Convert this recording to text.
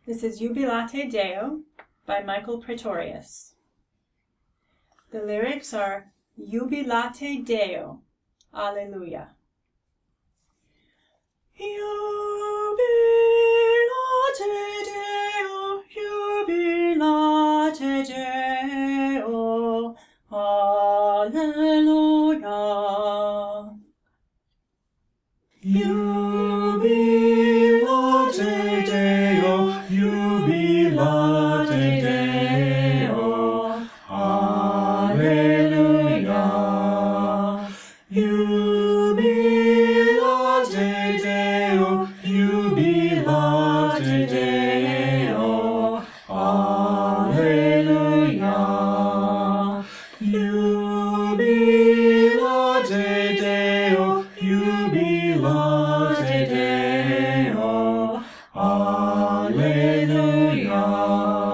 This is Jubilate Deo by Michael Praetorius. The lyrics are Jubilate Deo, Alleluia. Jubilate Deo, Jubilate Deo, Alleluia. Jubilate Deo, Jubilate Deo, Alleluia. Jubilate Deo, Jubilate Deo, Alleluia. Jubilate Deo, Jubilate Deo, Alleluia.